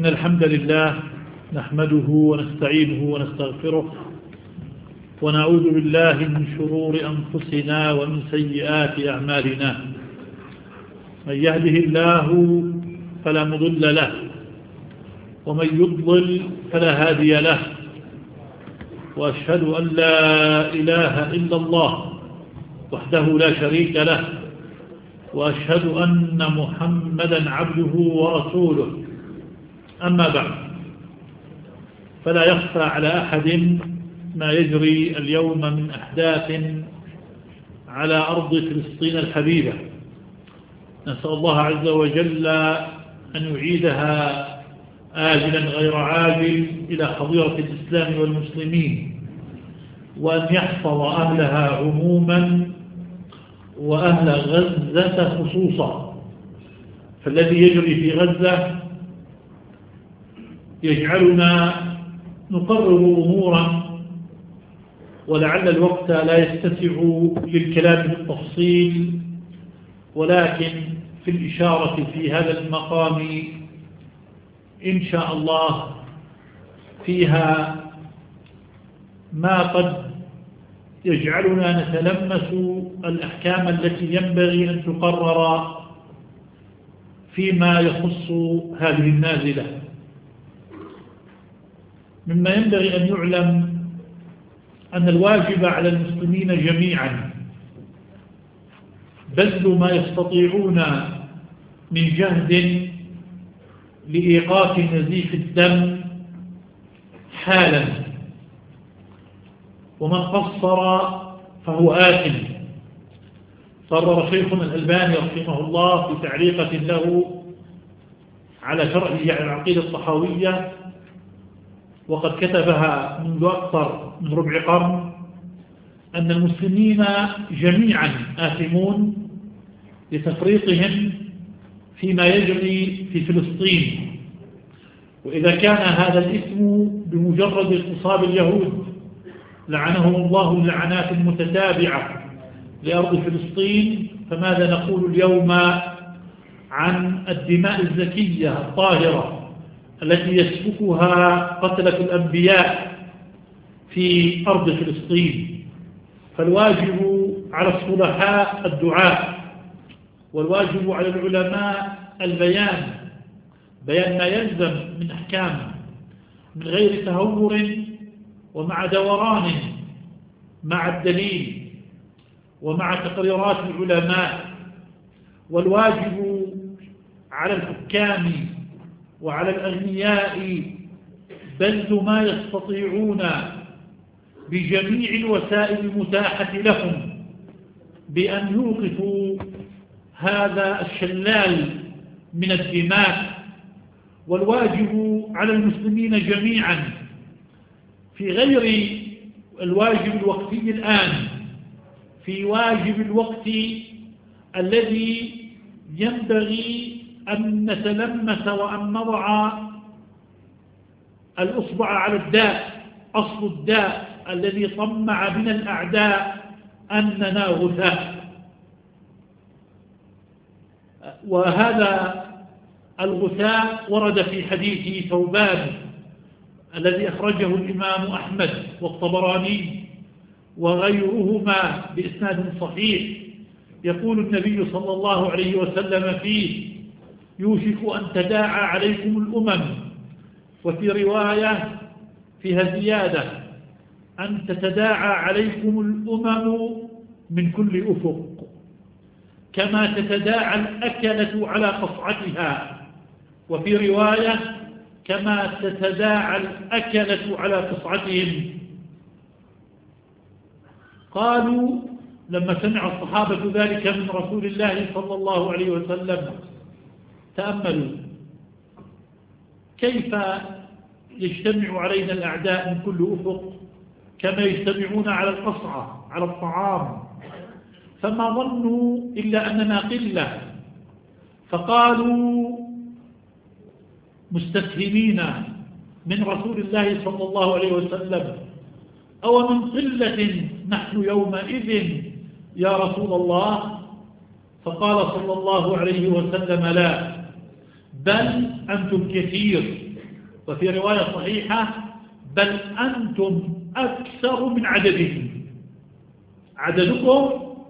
إن الحمد لله نحمده ونستعينه ونستغفره ونعوذ بالله من شرور أنفسنا ومن سيئات أعمالنا. من يهده الله فلا مضل له ومن يضلل فلا هادي له، وأشهد أن لا إله إلا الله وحده لا شريك له، وأشهد أن محمدا عبده ورسوله. أما بعد، فلا يخفى على أحد ما يجري اليوم من أحداث على أرض فلسطين الحبيبة. نسأل الله عز وجل أن يعيدها آجلا غير عاجل إلى حظيرة الإسلام والمسلمين، وأن يحفظ أهلها عموما وأهل غزة خصوصا. فالذي يجري في غزة يجعلنا نقرر أمورا ولعل الوقت لا يتسع للكلام بالتفصيل، ولكن في الإشارة في هذا المقام إن شاء الله فيها ما قد يجعلنا نتلمس الأحكام التي ينبغي أن تقرر فيما يخص هذه النازلة. مما ينبغي أن يعلم أن الواجب على المسلمين جميعا بذل ما يستطيعون من جهد لإيقاف نزيف الدم حالا، ومن قصر فهو آثم. قرر شيخنا الألباني رحمه الله في تعليقة له على شرحه على العقيدة الطحاوية، وقد كتبها منذ أكثر من ربع قرن، أن المسلمين جميعا آثمون لتفريطهم فيما يجري في فلسطين. وإذا كان هذا الإثم بمجرد اغتصاب اليهود لعنهم الله اللعنات المتتابعة لأرض فلسطين، فماذا نقول اليوم عن الدماء الزكية الطاهرة التي يسفكها قتلة الأنبياء في أرض فلسطين؟ فالواجب على الصلحاء الدعاء، والواجب على العلماء بيان ما يلزم من أحكام من غير تهور ومع دوران مع الدليل ومع تقريرات العلماء. والواجب على الحكام وعلى الأغنياء بذل ما يستطيعون بجميع الوسائل المتاحة لهم بأن يوقفوا هذا الشلال من الدماء. والواجب على المسلمين جميعا في غير الواجب الوقتي الآن، في واجب الوقت الذي ينبغي أن نتلمس وأن نضع الأصبع على الداء، أصل الداء الذي طمع بنا الأعداء أننا غثاء. وهذا الغثاء ورد في حديث ثوبان الذي أخرجه الإمام أحمد والطبراني وغيرهما بإسناد صحيح. يقول النبي صلى الله عليه وسلم فيه: يوشك أن تداعى عليكم الأمم، وفي رواية فيها زيادة: أن تتداعى عليكم الأمم من كل أفق، كما تتداعى الأكلة على قصعتها، وفي رواية: كما تتداعى الأكلة على قصعتهم. قالوا لما سمع الصحابة ذلك من رسول الله صلى الله عليه وسلم: تأملوا كيف يجتمع علينا الأعداء من كل أفق كما يجتمعون على القصعة على الطعام، فما ظنوا إلا أننا قلة. فقالوا مستفهمين من رسول الله صلى الله عليه وسلم: أو من قلة نحن يومئذ يا رسول الله؟ فقال صلى الله عليه وسلم: لا، بل أنتم كثير وفي رواية صحيحة بل أنتم أكثر من عددهم، عددكم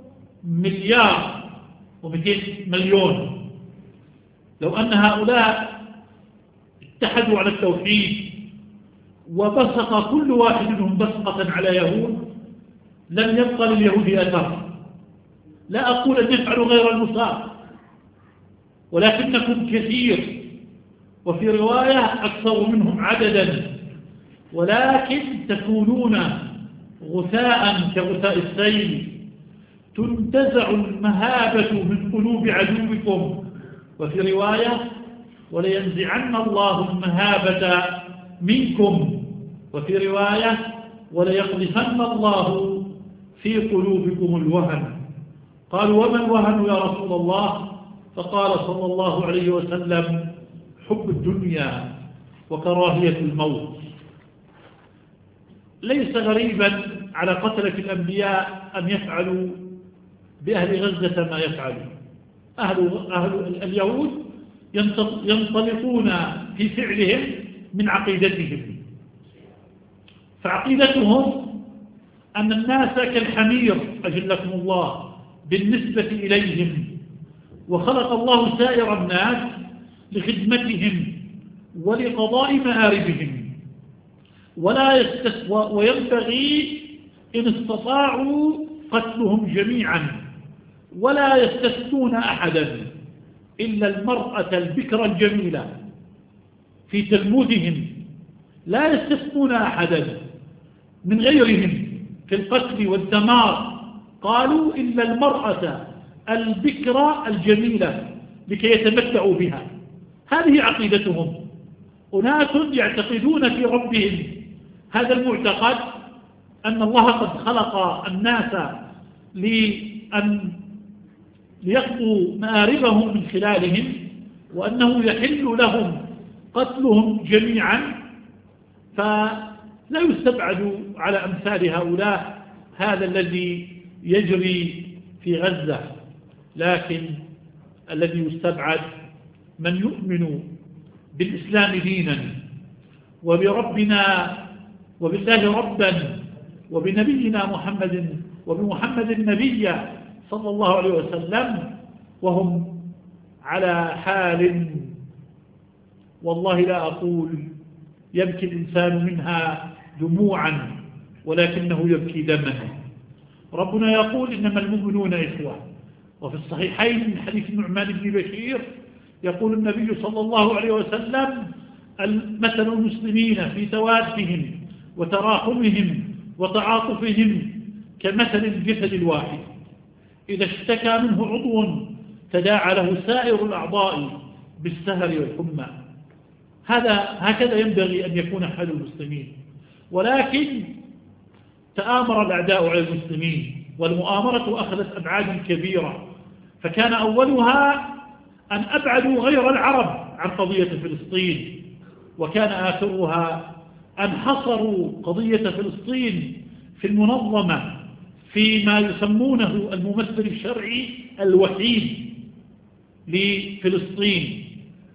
1,200,000,000. لو أن هؤلاء اتحدوا على التوحيد وبصق كل واحد منهم بصقة على يهود لم يبقى لليهود أثر. لا أقول أن يفعلوا غير المصاب، ولكنكم كثير، وفي رواية أكثر منهم عددا، ولكن تكونون غثاء كغثاء السيل، تنتزع المهابة من قلوب عدوكم. وفي رواية ولينزعن الله المهابة منكم. وفي رواية وليقذفن الله في قلوبكم الوهن. قالوا وما الوهن يا رسول الله؟ فقال صلى الله عليه وسلم حب الدنيا وكراهية الموت. ليس غريبا على قتلة الأنبياء أن يفعلوا بأهل غزة ما يفعلون. أهل اليهود ينطلقون في فعلهم من عقيدتهم، فعقيدتهم أن الناس كالحمير أجلكم الله بالنسبة إليهم، وخلق الله سائر الناس لخدمتهم ولقضاء مآربهم، وينبغي إن استطاعوا قتلهم جميعا، ولا يستثنون أحدا إلا المرأة البكرة الجميلة. في تلمودهم لا يستثنون أحدا من غيرهم في القتل والدمار، قالوا إلا المرأة البكرة الجميلة لكي يتمتعوا بها. هذه عقيدتهم. أناس يعتقدون في ربهم هذا المعتقد، أن الله قد خلق الناس لأن ليقضوا مآربهم من خلالهم، وأنه يحل لهم قتلهم جميعا. فلا يستبعد على أمثال هؤلاء هذا الذي يجري في غزة، لكن الذي يستبعد من يؤمن بالإسلام دينا وبربنا وبالله ربا وبنبينا محمد وبمحمد نبيا صلى الله عليه وسلم، وهم على حال والله لا أقول يبكي الإنسان منها دموعا، ولكنه يبكي دما. ربنا يقول إنما المؤمنون إخوة. وفي الصحيحين من حديث النعمان بن بشير يقول النبي صلى الله عليه وسلم مثل المسلمين في توادهم وتراحمهم وتعاطفهم كمثل الجسد الواحد إذا اشتكى منه عضو تداعى له سائر الأعضاء بالسهر والحمى. هكذا ينبغي أن يكون حال المسلمين، ولكن تآمر الأعداء على المسلمين، والمؤامرة أخذت أبعاد كبيرة، فكان أولها أن أبعدوا غير العرب عن قضية فلسطين، وكان آخرها أن حصروا قضية فلسطين في المنظمة فيما يسمونه الممثل الشرعي الوحيد لفلسطين.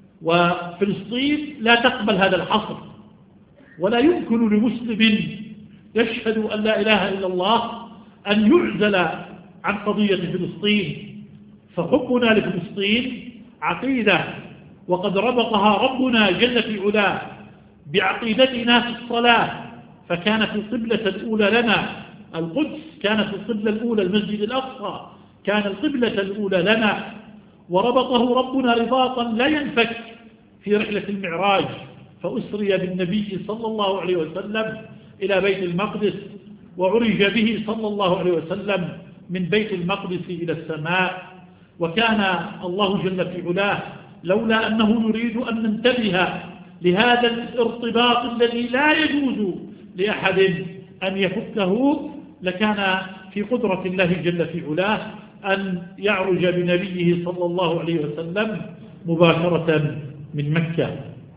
وفلسطين لا تقبل هذا الحصر، ولا يمكن لمسلم يشهد أن لا إله إلا الله أن يعزل عن قضية فلسطين. فحبنا لفلسطين عقيدة، وقد ربطها ربنا جل في علاه بعقيدتنا في الصلاة، فكانت القبلة الأولى لنا القدس، كانت القبلة الأولى المسجد الأقصى، كان القبلة الأولى لنا، وربطه ربنا رباطا لا ينفك في رحلة المعراج، فأسري بالنبي صلى الله عليه وسلم إلى بيت المقدس، وعرج به صلى الله عليه وسلم من بيت المقدس إلى السماء. وكان الله جل في علاه لولا أنه يريد أن ننتبه لهذا الارتباط الذي لا يجوز لأحد أن يفكه، لكان في قدرة الله جل في علاه أن يعرج بنبيه صلى الله عليه وسلم مباشرة من مكة.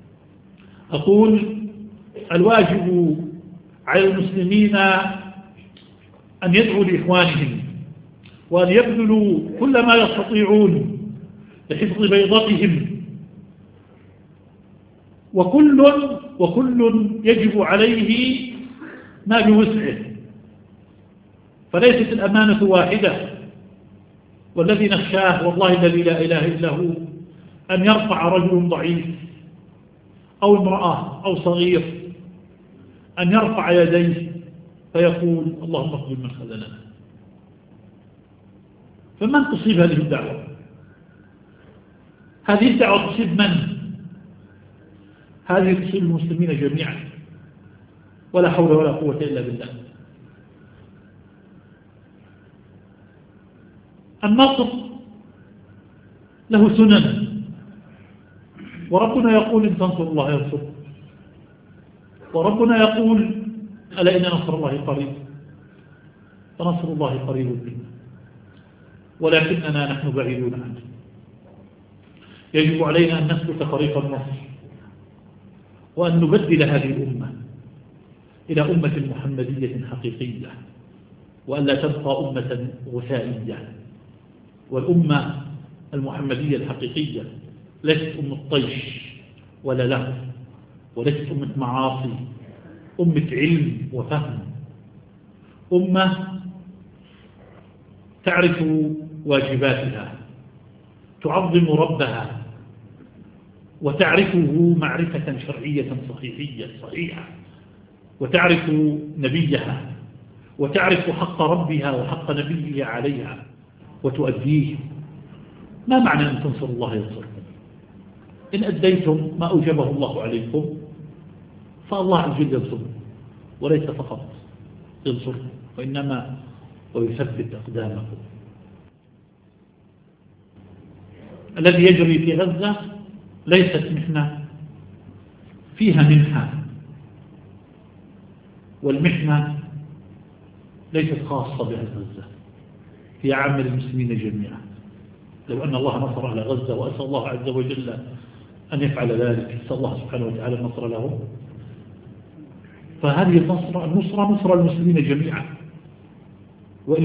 أقول الواجب على المسلمين أن يدعوا لإخوانهم، وأن يبذلوا كل ما يستطيعون لحفظ بيضتهم وكل يجب عليه ما بوسعه، فليست الأمانة واحدة. والذي نخشاه والله الذي لا إله إلا هو أن يرفع رجل ضعيف أو امرأة أو صغير أن يرفع يديه فيقول اللهم اقبل من خذلنا. فمن تصيب هذه الدعوة؟ هذه الدعوة تصيب من؟ هذه تصيب المسلمين جميعا، ولا حول ولا قوة إلا بالله. النصر له سنن، وربنا يقول إن تنصروا الله ينصركم، وربنا يقول ألا إن نصر الله قريب، فنصر الله قريب منا ولكننا نحن بعيدون عنه. يجب علينا أن نسلك طريق النصر وأن نبدل هذه الأمة إلى أمة محمدية حقيقية، وأن لا تبقى أمة غثائية. والأمة المحمدية الحقيقية ليست أمة طيش ولا لهو، وليست أمة معاصي، أمة علم وفهم، أمة تعرف واجباتها، تعظم ربها، وتعرفه معرفة شرعية صحيحة، وتعرف نبيها، وتعرف حق ربها وحق نبيها عليها وتؤديه. ما معنى أن تنصروا الله ينصركم؟ إن أديتم ما أوجبه الله عليكم فالله عز وجل ينصركم، وليس فقط ينصركم وإنما ويثبت أقدامكم. الذي يجري في غزة ليست محنة، فيها منحة، والمحنة ليست خاصة بأهل غزة، هي عامة للمسلمين جميعا. لو أن الله نصر على غزة، وأسأل الله عز وجل أن يفعل ذلك، أسأل الله سبحانه وتعالى النصر لهم، فهذه النصرة نصر المسلمين جميعا. وإن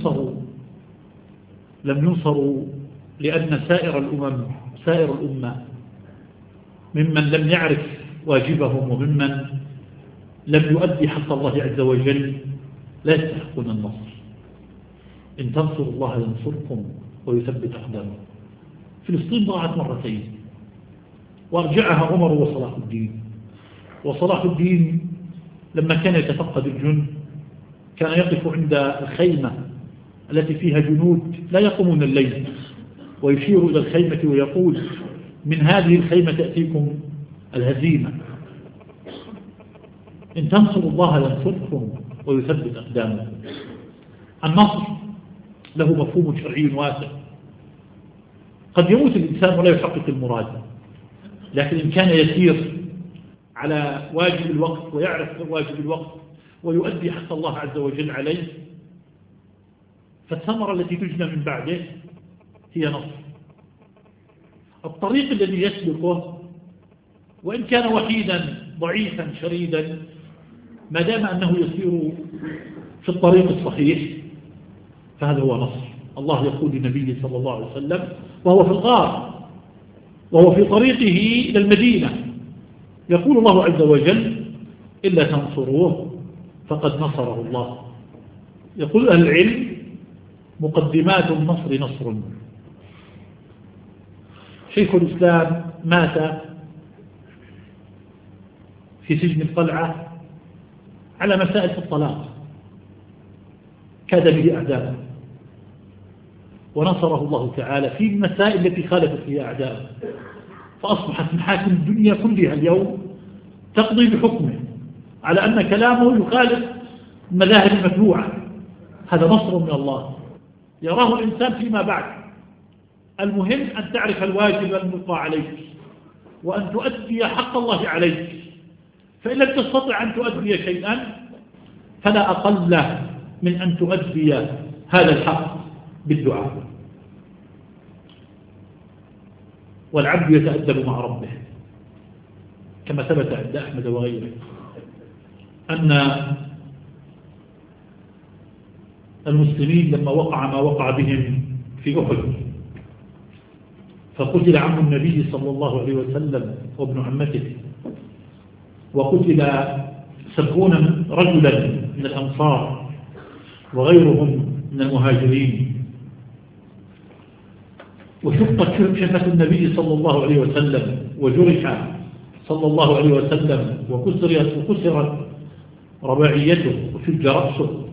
لم ينصروا لأن سائر الأمة ممن لم يعرف واجبهم وممن لم يؤدي حق الله عز وجل لا يستحقون النصر. إن تنصروا الله ينصركم ويثبت أقدامكم. فلسطين ضاعت مرتين وارجعها عمر وصلاح الدين. وصلاح الدين لما كان يتفقد الجند كان يقف عند الخيمة التي فيها جنود لا يقومون الليل، ويشير إلى الخيمة ويقول من هذه الخيمة تأتيكم الهزيمة. إن تنصروا الله ينصركم ويثبت أقدامكم. النصر له مفهوم شرعي واسع. قد يموت الإنسان ولا يحقق المراد، لكن إن كان يسير على واجب الوقت ويعرف واجب الوقت ويؤدي حق الله عز وجل عليه، فالثمرة التي تجنى من بعده هي نصر. الطريق الذي يسلكه وإن كان وحيدا ضعيفا شريدا، ما دام أنه يسير في الطريق الصحيح فهذا هو نصر. الله يقول لنبيه صلى الله عليه وسلم وهو في الغار وهو في طريقه إلى المدينة، يقول الله عز وجل إلا تنصروه فقد نصره الله. يقول أهل العلم مقدمات النصر نصر. شيخ الإسلام مات في سجن القلعة على مسائل في الطلاق كاد به أعداءه، ونصره الله تعالى في المسائل التي خالفت فيها أعداءه، فأصبحت محاكم الدنيا كلها اليوم تقضي بحكمه على أن كلامه يخالف المذاهب المتبوعة. هذا نصر من الله يراه الإنسان فيما بعد. المهم أن تعرف الواجب الملقى عليك وأن تؤدي حق الله عليك، فإن لم تستطع أن تؤدي شيئا فلا أقل من أن تؤدي هذا الحق بالدعاء. والعبد يتأدب مع ربه كما ثبت عند أحمد وغيره أن المسلمين لما وقع ما وقع بهم في أحد فقتل عم النبي صلى الله عليه وسلم وابن عمته وقتل 70 رجلا من الأنصار وغيرهم من المهاجرين، وشقت شفة النبي صلى الله عليه وسلم، وجرح صلى الله عليه وسلم، وكسرت رباعيته وشج رأسه.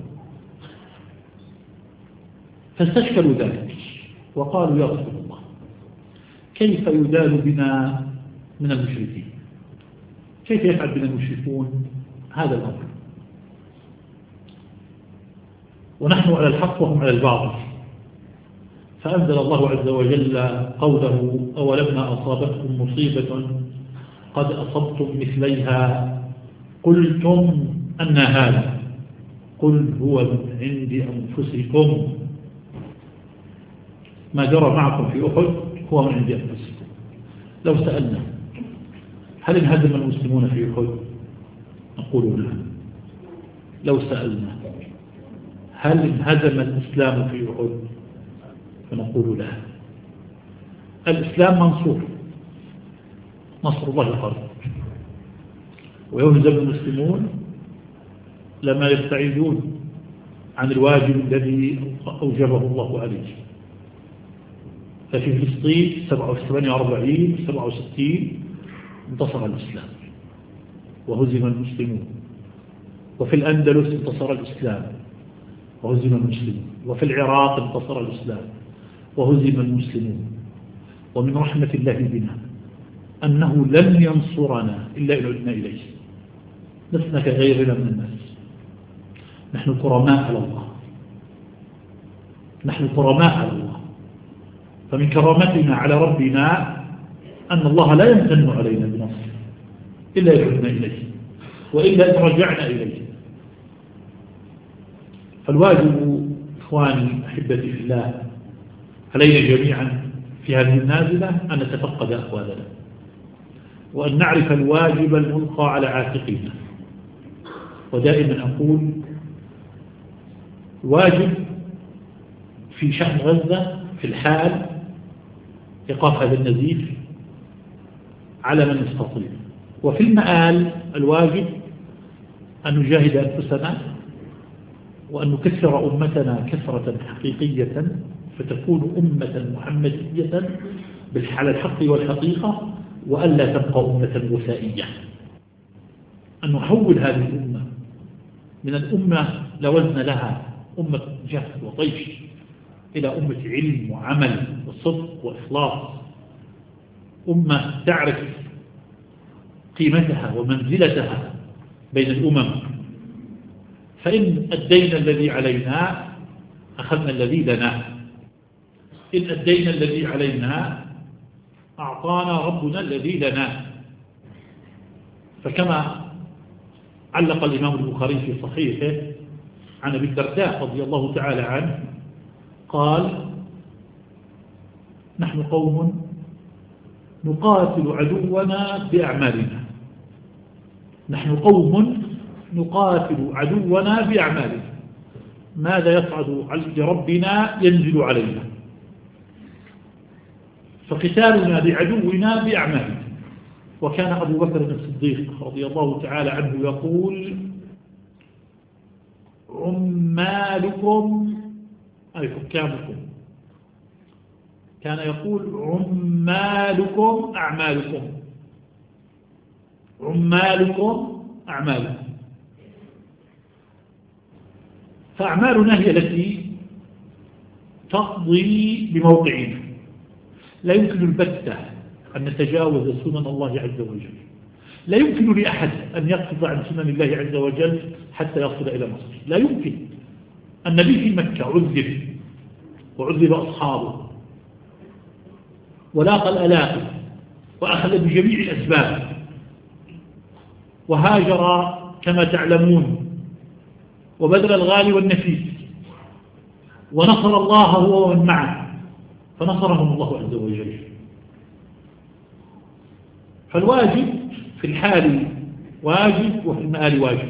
فاستشكلوا ذلك وقالوا يا رسول الله كيف يدال بنا من المشركين؟ كيف يفعل بنا المشركون هذا الأمر ونحن على الحق وهم على الباطل؟ فأنزل الله عز وجل قوله أولما أصابتكم مصيبة قد أصبتم مثليها قلتم أن هذا قل هو من عند أنفسكم ما جرى معكم في أحد هو من عند أنفسكم. لو سألنا هل انهزم المسلمون في أحد نقول لا. لو سألنا هل انهزم الإسلام في أحد فنقول لا. الإسلام منصور، نصر الله قريب، ويهزم المسلمون لما يبتعدون عن الواجب الذي أوجبه الله عليه. ففي فلسطين 48 67 انتصر الإسلام وهزم المسلمون، وفي الأندلس انتصر الإسلام وهزم المسلمون، وفي العراق انتصر الإسلام وهزم المسلمون. ومن رحمة الله بنا أنه لم ينصرنا إلا إن عدنا إليه، لسنا كغيرنا من الناس، نحن كرماء على الله، نحن كرماء على الله. فمن كرامتنا على ربنا أن الله لا يمتن علينا بنصر إلا إن عدنا إليه وإلا إن رجعنا إليه. فالواجب إخواني أحبتي في الله علينا جميعا في هذه النازلة أن نتفقد أحوالنا وأن نعرف الواجب الملقى على عاتقنا. ودائما أقول واجب في شأن غزة في الحال إيقاف هذا النزيف على من يستطيع، وفي المآل الواجب أن نجاهد أنفسنا وأن نكثر أمتنا كثرة حقيقية فتكون أمة محمدية على الحق والحقيقة، وألا تبقى أمة وثائية. أن نحول هذه الأمة من الأمة لا وزن لها، أمة جهل وطيش، إلى أمة علم وعمل وصدق وإخلاص، أمة تعرف قيمتها ومنزلتها بين الأمم. فإن أدينا الذي علينا أخذنا الذي لنا، إن أدينا الذي علينا أعطانا ربنا الذي لنا. فكما علق الإمام البخاري في صحيحه عن أبي الدرداء رضي الله تعالى عنه قال نحن قوم نقاتل عدونا بأعمالنا، نحن قوم نقاتل عدونا بأعمالنا، ماذا يصعد لربنا ينزل علينا، فقتالنا بعدونا بأعمالنا. وكان أبو بكر الصديق رضي الله تعالى عنه يقول عمالكم أي حكامكم، كان يقول عمالكم أعمالكم، عمالكم أعمالكم. فأعمالنا هي التي تقضي بموقعنا، لا يمكن البتة أن نتجاوز سنن الله عز وجل، لا يمكن لأحد أن يقفز عن سنن الله عز وجل حتى يصل إلى مصر، لا يمكن. النبي في مكة عذب وعذب أصحابه ولاقى الآلاف وأخذ بجميع الأسباب وهاجر كما تعلمون وبذل الغالي والنفيس ونصر الله هو ومن معه، فنصرهم الله عز وجل. فالواجب في الحال واجب وفي المآل واجب.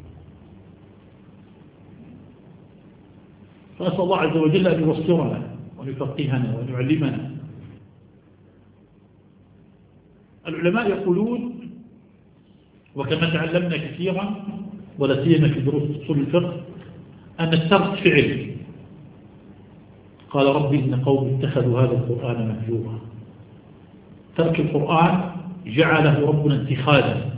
فأسأل الله عز وجل أن يوصرنا وأن يفقهنا وأن يعلمنا. العلماء يقولون وكما تعلمنا كثيرا ولا سيما في دروس أصول الفقه أن الترك فعل. قال ربي إن قوم اتخذوا هذا القرآن مهجورا. ترك القرآن جعله ربنا اتخاذا،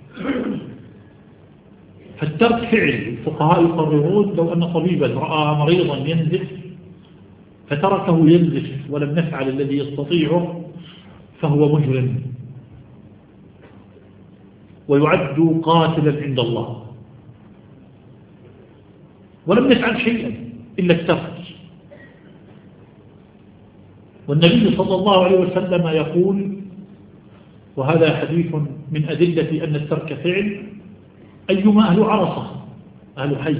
فالترك فعل. الفقهاء يقررون لو أن طبيبا رأى مريضا ينزف فتركه ينزف ولم يفعل الذي يستطيعه فهو مجرم ويعد قاتلا عند الله، ولم يفعل شيئا إلا الترك. والنبي صلى الله عليه وسلم يقول، وهذا حديث من أدلة أن الترك فعل: أيما أهل عرصة أهل حي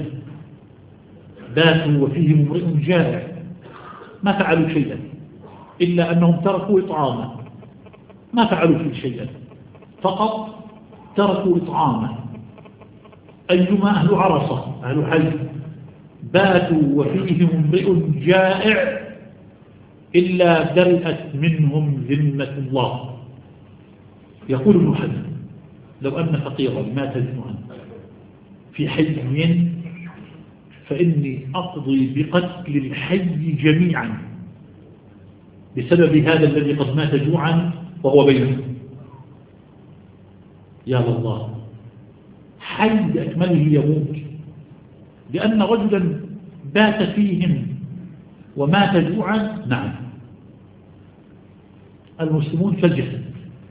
باتوا وفيهم امرئ جائع ما فعلوا شيئا إلا أنهم تركوا إطعاما، ما فعلوا فيه شيئا، فقط تركوا إطعاما. أيما أهل عرصة أهل حي باتوا وفيهم امرئ جائع إلا برئت منهم ذمة الله. يقول ابن حزم: لو أن فقيرا مات جوعا في حي فإني أقضي بقتل الحي جميعا بسبب هذا الذي قد مات جوعا وهو بينهم. يا الله، حي بأكمله يموت لأن رجلا بات فيهم ومات جوعا. نعم، المسلمون كالجسد،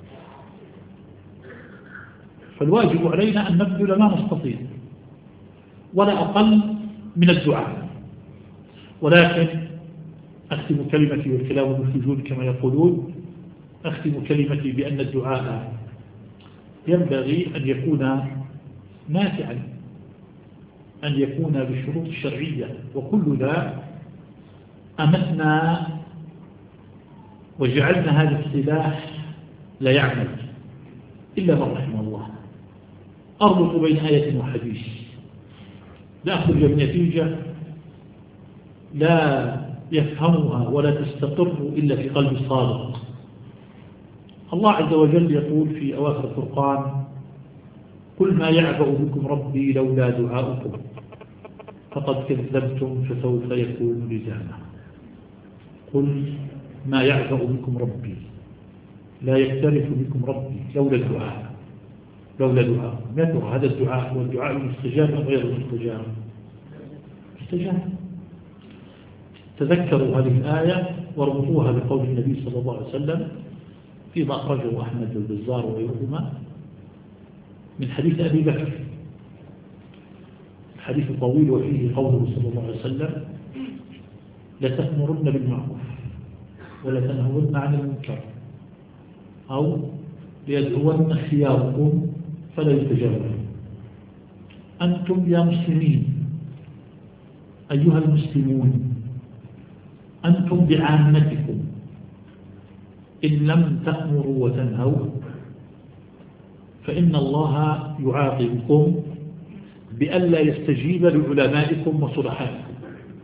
فالواجب علينا أن نبذل ما نستطيع ولا أقل من الدعاء. ولكن أختم كلمتي والكلام المفلجون كما يقولون، أختم كلمتي بأن الدعاء ينبغي أن يكون نافعا، أن يكون بالشروط الشرعية، وكل ذا أمتنا وجعلنا هذا السلاح لا يعمل إلا من رحم الله. أربط بين آية وحديث لأخرج بنتيجة لا يفهمها ولا تستقر إلا في قلب الصادق. الله عز وجل يقول في أواخر الفرقان: قل ما يعبأ بكم ربي لولا دعاؤكم فقد كذبتم فسوف يكون لزاما. قل ما يعبأ بكم ربي، لا يكترث بكم ربي لولا الدعاء. لولا دعاء، ما ترى هذا الدعاء والدعاء المستجاب غير المستجاب؟ مستجاب. تذكروا هذه الآية واربطوها بقول النبي صلى الله عليه وسلم فيما أخرجه أحمد والبزار وغيرهما من حديث أبي بكر، الحديث طويل وفيه قوله صلى الله عليه وسلم: لتأمرن بالمعروف ولا تنهون عن المنكر أو ليدعون خياركم فلا يتجاوزون. أنتم يا مسلمين أيها المسلمون، أنتم بعامتكم إن لم تأمروا وتنهوا فإن الله يعاقبكم بألا يستجيب لعلمائكم وصلحائكم.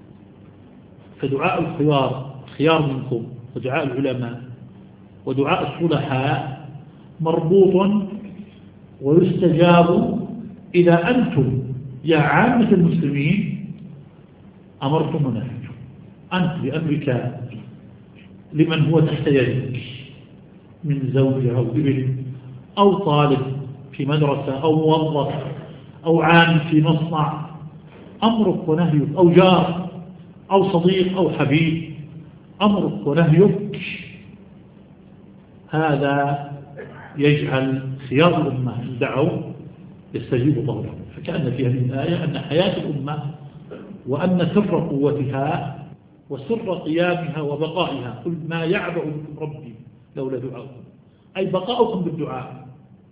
فدعاء الخيار منكم ودعاء العلماء ودعاء الصلحاء مربوط ويستجاب إذا أنتم يا عامة المسلمين أمرتم ونهيتم. أنت بأمرك لمن هو تحت يدك من زوج أو ابن أو طالب في مدرسة أو موظف أو عامل في مصنع، أمرك ونهيك، أو جار أو صديق أو حبيب، أمرك ونهيك هذا يجعل خيار الأمة إن دعوا يستجيب طولا. فكأن في هذه الآية أن حياة الأمة وأن سر قوتها وسر قيامها وبقائها: قل ما يعبأ بكم ربي لولا دعاؤكم، أي بقاؤكم بالدعاء.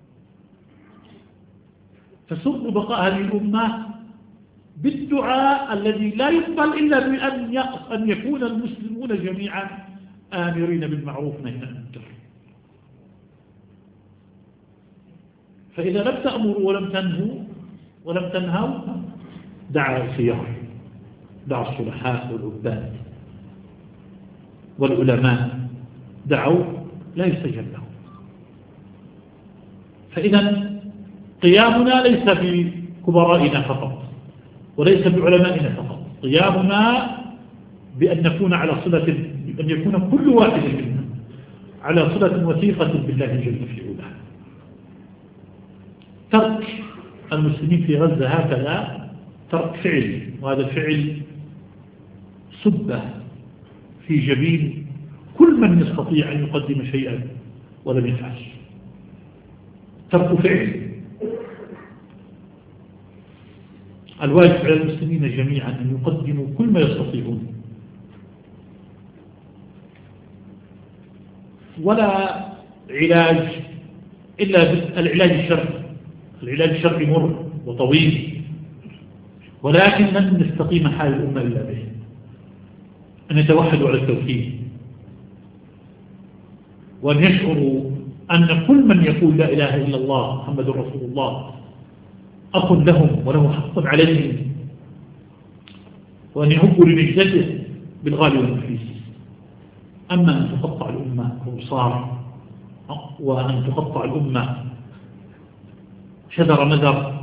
فسر بقاء هذه الأمة بالدعاء الذي لا يقبل إلا بأن يكون المسلمون جميعا آمرين بالمعروف نهيا عن المنكر. فإذا لم تأمروا ولم تنهوا دعا الخيار، دعا الصلحاء والعباد والعلماء، دعوا لا يستجاب لهم. فإذا قيامنا ليس بكبرائنا فقط وليس بعلمائنا فقط، قيامنا بأن نكون على صلة، أن يكون كل واحد منا على صلة وثيقة بالله جل في علاه. ترك المسلمين في غزة هكذا ترك فعل، وهذا الفعل سبة في جبين كل من يستطيع أن يقدم شيئا ولم يفعل. ترك فعل. الواجب على المسلمين جميعا أن يقدموا كل ما يستطيعون، ولا علاج إلا العلاج الشرعي. العلاج الشرعي مر وطويل، ولكن لن نستقيم حال الأمة إلا به، أن يتوحدوا على التوحيد، وأن يشعروا أن كل من يقول لا إله إلا الله محمد رسول الله أخ لهم وله حق عليهم، وأن يهبوا لنجدته بالغالي والنفيس. أما أن تقطع الأمة أوصار، وأن تقطع الأمة شذر مذر،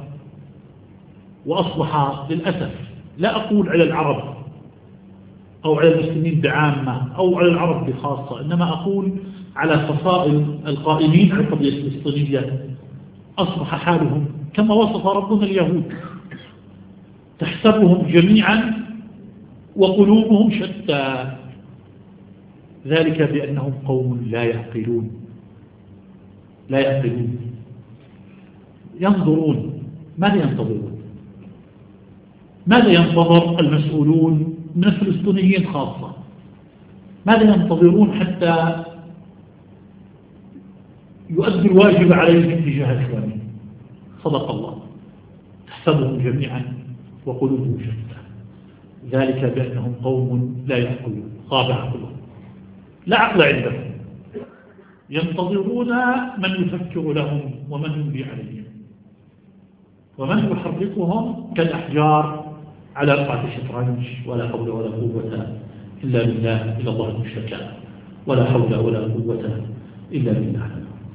وأصبح للأسف، لا أقول على العرب أو على المسلمين بعامة أو على العرب بخاصة، إنما أقول على فصائل القائمين على القضية الفلسطينية، أصبح حالهم كما وصف ربنا اليهود، تحسبهم جميعا وقلوبهم شتى، ذلك بأنهم قوم لا يعقلون، لا يعقلون، ينظرون. ماذا ينتظرون؟ ماذا ينتظر المسؤولون من الفلسطينيين خاصة؟ ماذا ينتظرون حتى يؤدي الواجب عليهم تجاه إخوانهم؟ صدق الله، تحسبهم جميعا وقلوبهم شتى، ذلك بأنهم قوم لا يعقلون، خاب عقلهم، لا عقل عندهم، ينتظرون من يفكر لهم ومن يملي عليهم، ومن يحركهم كالأحجار على رقعة الشطرنج. ولا حول ولا قوة إلا بالله، إلى الله المشتكى، ولا حول ولا قوة إلا بالله.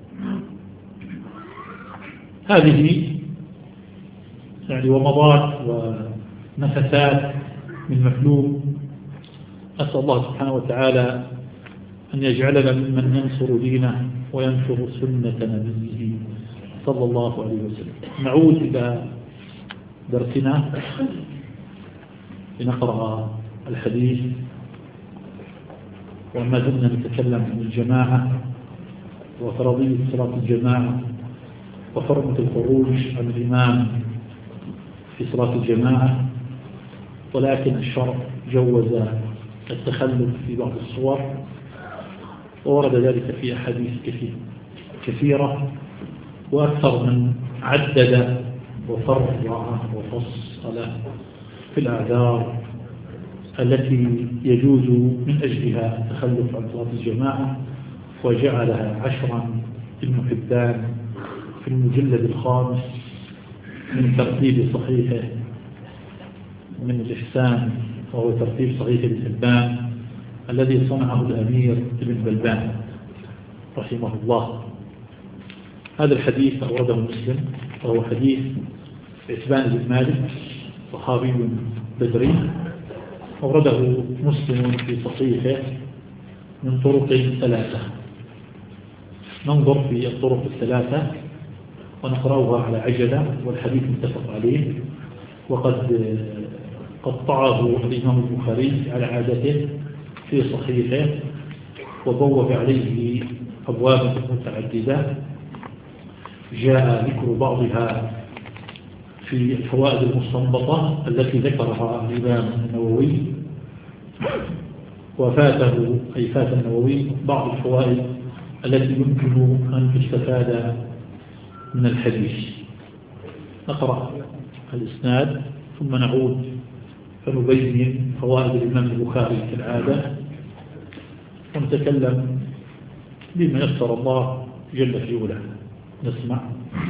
هذه يعني ومضات ونفثات من مفلوم. أسأل الله سبحانه وتعالى أن يجعلنا ممن ينصر دينه وينشر سنة نبيه صلى الله عليه وسلم. نعود إلى درسنا لنقرأ الحديث، وما زلنا نتكلم عن الجماعة وفرضية صلاة الجماعة وحرمة الخروج عن الإمام في صلاة الجماعة، ولكن الشرع جوز التخلف في بعض الصور، وورد ذلك في أحاديث كثيرة، وأكثر من عدد وفرع وفصل في الأعذار التي يجوز من أجلها التخلف عن صلاة الجماعة، وجعلها 10 ابن حبان في المجلد 5 من ترتيب صحيحه من الإحسان، وهو ترتيب صحيح ابن حبان الذي صنعه الأمير ابن بلبان رحمه الله. هذا الحديث أورده مسلم، وهو حديث عتبان بن مالك صحابي بدري، أورده مسلم في صحيحه من طرق 3. ننظر في الطرق 3 ونقرأها على عجلة، والحديث متفق عليه، وقد قطعه الإمام البخاري على عادته في صحيحه، وبوب عليه أبواب متعددة جاء ذكر بعضها في الفوائد المستنبطة التي ذكرها الإمام النووي، وفاته أي فات النووي بعض الفوائد التي يمكن أن تستفاد من الحديث. نقرأ الإسناد ثم نعود فنبين فوائد الإمام البخاري كالعادة، ونتكلم بما يسر الله جل في علاه. نسمع.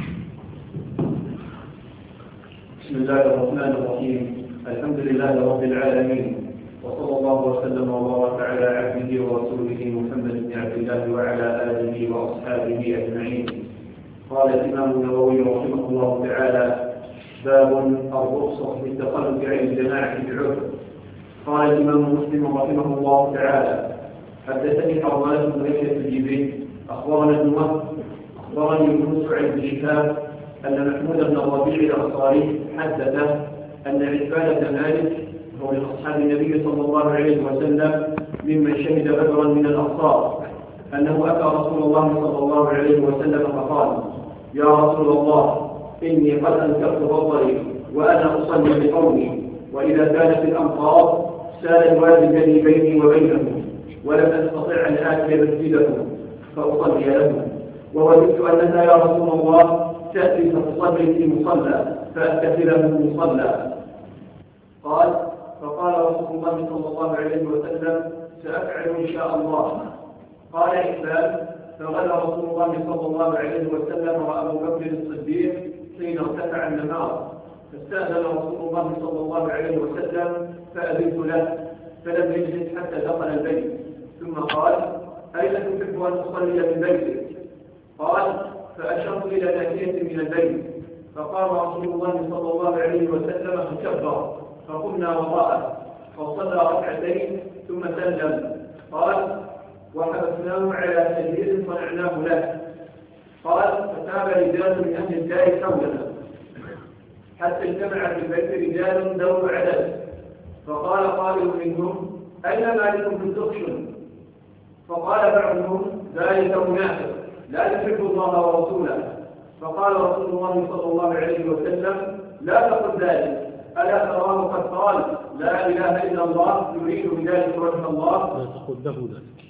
بسم الله الرحمن الرحيم. الحمد لله رب العالمين، وصلى الله وسلم وبارك على عبده ورسوله محمد بن عبد الله وعلى آله وأصحابه أجمعين. قال الإمام النووي رحمه الله تعالى: باب الرخصة في التخلف عن الجماعة بعذر. قال الإمام مسلم رحمه الله تعالى: حدثني حرملة بن يحيى الجبري أخبرنا ابن وهب أخبرني يونس عن ابن شهاب أن محمود بن الربيع الأنصاري حدثه أن عتبان بن مالك هو من أصحاب النبي صلى الله عليه وسلم ممن شهد بدرا من الأنصار أنه أتى رسول الله صلى الله عليه وسلم فقال: يا رسول الله، إني قد أنكرت بصري وأنا أصلي بقومي، وإذا كانت الأمطار سال الوادي الذي بيني وبينهم، ولم أستطع أن آتي مسجدهم فأصلي لهم، ووددت أنها يا رسول الله تأتي فتصلي في مصلى فأتخذه مصلى. قال: فقال رسول الله صلى الله عليه وسلم: سأفعل إن شاء الله. قال عتبان: فغدا رسول الله صلى الله عليه وسلم وأبو بكر الصديق حين ارتفع النهار، فاستأذن رسول الله صلى الله عليه وسلم فأذنت له، فلم يجلس حتى دخل البيت، ثم قال: أين تحب أن تصلي من بيتك؟ قال: فأشرت إلى ناحية من البيت، فقام رسول الله صلى الله عليه وسلم فكبر، فقمنا وراءه فصلى ركعتين ثم سلم. قال: وحبسناه على سرير صنعناه له. قال: فتاب رجال من أهل الدار حولنا حتى اجتمع في البيت رجال ذو عدد، فقال قائل منهم: أين مالك بن دخشن؟ فقال بعضهم: ذلك منافق لا يحب الله ورسوله. فقال رسول الله صلى الله عليه وسلم: لا تقل ذلك، ألا تراه قد قال لا إله إلا الله يريد بذلك وجه الله؟ لا تقل له ذلك.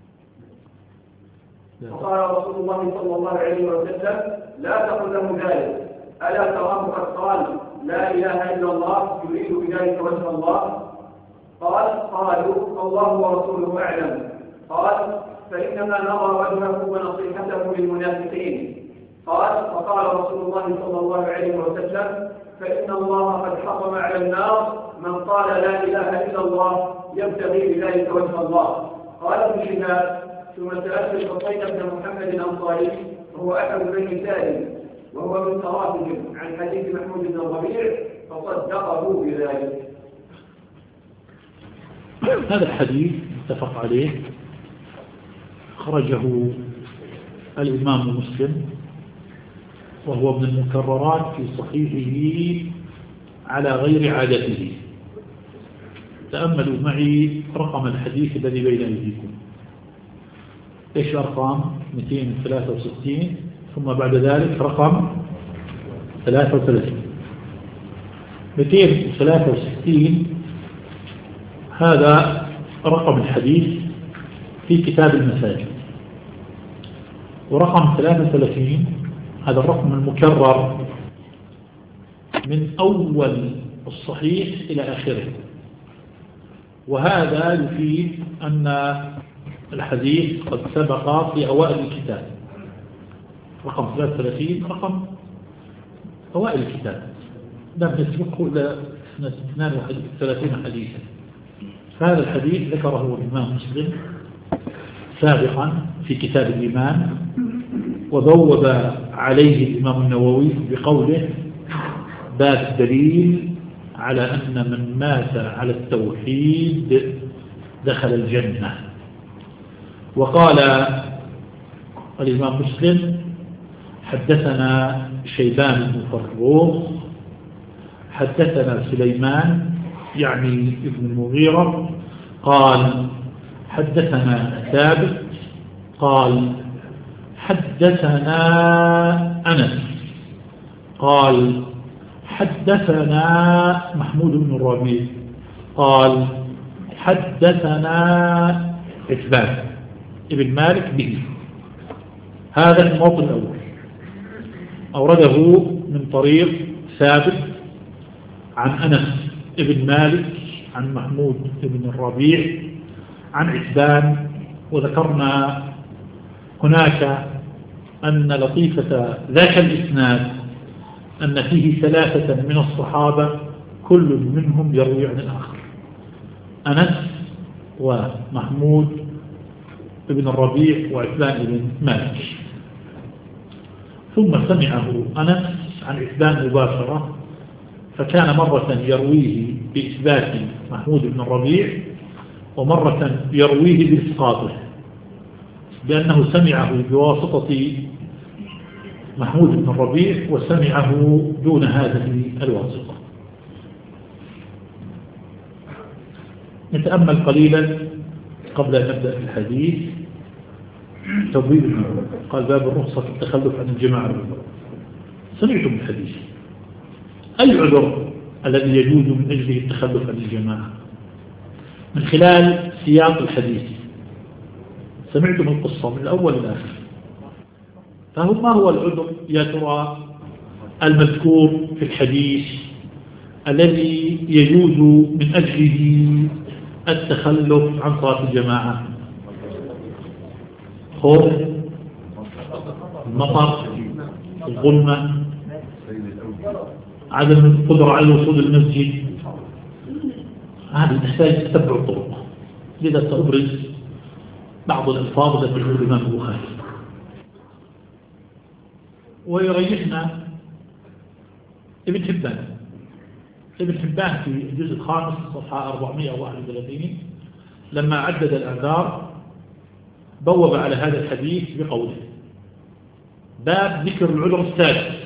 فقال رسول الله صلى الله عليه وسلم: لا تقل له ذلك، ألا تراه قد قال لا إله إلا الله يريد بذلك وجه الله؟ قالوا: الله ورسوله أعلم. قال: فإنما نرى وجهه ونصيحته للمنافقين. فقال رسول الله صلى الله عليه وسلم: فإن الله قد حرم على النار من قال لا إله إلا الله يبتغي بذلك وجه الله. قال ابن شهاب: ثم سألت الحسين بن محمد الأنصاري وهو أحد بني سالم وهو من تراثهم عن حديث محمود بن الربيع فصدقه بذلك. هذا الحديث متفق عليه، خرجه الإمام مسلم، وهو من المكررات في صحيحه على غير عادته. تأملوا معي رقم الحديث الذي بين أيديكم. إيش أرقام؟ 263، ثم بعد ذلك رقم 33. 263 هذا رقم الحديث في كتاب المساجد، ورقم 33 هذا الرقم المكرر من أول الصحيح إلى آخره. وهذا يفيد أن الحديث قد سبق في أوائل الكتاب. رقم 33 رقم أوائل الكتاب، لم نسبقه إلى 32 حديثا. فهذا الحديث ذكره الإمام مسلم سابقا في كتاب الإيمان، وبوب عليه الإمام النووي بقوله: باب الدليل على أن من مات على التوحيد دخل الجنة. وقال الإمام مسلم: حدثنا شيبان بن فروخ حدثنا سليمان يعني ابن المغيرة قال حدثنا ثابت قال حدثنا أنس قال حدثنا محمود بن الربيع قال حدثنا عتبان ابن مالك به. هذا الموطن الأول أورده من طريق ثابت عن أنس ابن مالك عن محمود بن الربيع عن عتبان. وذكرنا هناك أن لطيفة ذاك الإسناد أن فيه ثلاثة من الصحابة كل منهم يروي عن الآخر، أنس ومحمود بن الربيع وعتبان بن مالك. ثم سمعه أنس عن إثبات مباشرة، فكان مرة يرويه بإثبات محمود بن الربيع ومرة يرويه بإسقاطه، لأنه سمعه بواسطة محمود بن الربيع وسمعه دون هذه الواسطة. نتأمل قليلا قبل أن نبدأ في الحديث. توبيب قال باب الرخصة في التخلف عن الجماعة العذر. سمعتم الحديث، أي عذر الذي يجوز من أجله التخلف عن الجماعة؟ من خلال سياق الحديث سمعتم القصة من الأول للآخر، ما هو العذر يا ترى المذكور في الحديث الذي يجوز من أجله التخلف عن صلاة الجماعة؟ خوف، المطر، الظلمة، عدم القدرة على الوصول للمسجد. هذا تحتاج تتبع الطرق، لذا سأبرز بعض الألفاظ التي يقول الإمام البخاري. ويريحنا ابن حبان في الجزء الخامس صفحة 431 لما عدد الأعذار بوب على هذا الحديث بقوله: باب ذكر العذر السادس.